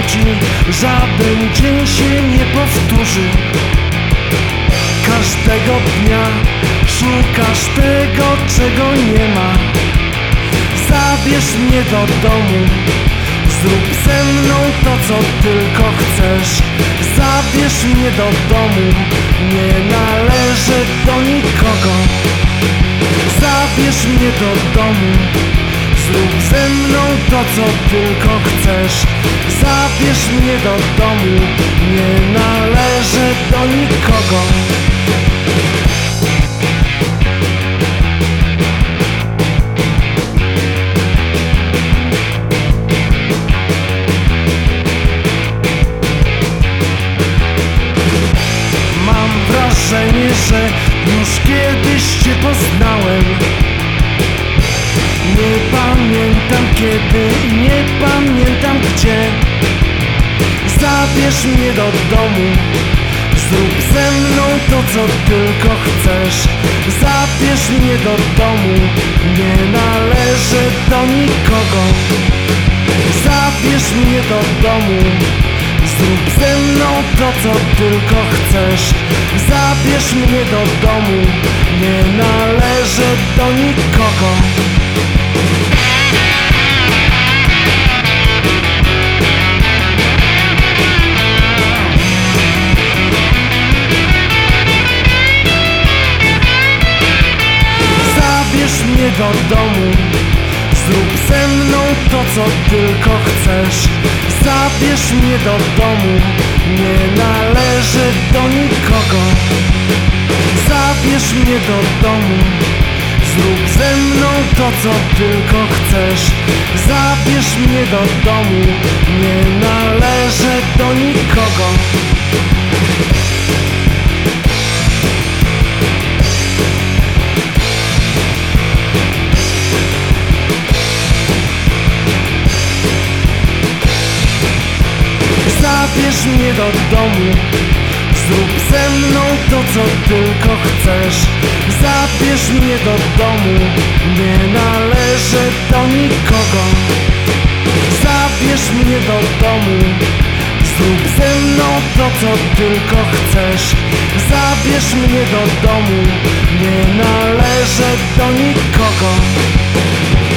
wróci, żaden dzień się nie powtórzy. Każdego dnia szukasz tego, czego nie ma. Zabierz mnie do domu, zrób ze mną to, co tylko chcesz. Zabierz mnie do domu, nie należę do nikogo. Zabierz mnie do domu, zrób ze mną to, co tylko chcesz. Zabierz mnie do domu, nie należę do nikogo. Mam wrażenie, że już kiedyś Cię poznałem. Nie pamiętam kiedy i nie pamiętam gdzie. Zabierz mnie do domu, zrób ze mną to, co tylko chcesz. Zabierz mnie do domu, nie należę do nikogo. Zabierz mnie do domu, zrób ze mną to, co tylko chcesz. Zabierz mnie do domu, nie należę do nikogo. Zabierz mnie do domu, zrób ze mną to, co tylko chcesz. Zabierz mnie do domu, nie należę do nikogo. Zabierz mnie do domu, zrób ze mną to, co tylko chcesz. Zabierz mnie do domu, nie należę do nikogo. Zabierz mnie do domu, zrób ze mną to, co tylko chcesz. Zabierz mnie do domu, nie należę do nikogo. Zabierz mnie do domu, zrób ze mną to, co tylko chcesz. Zabierz mnie do domu, nie należę do nikogo.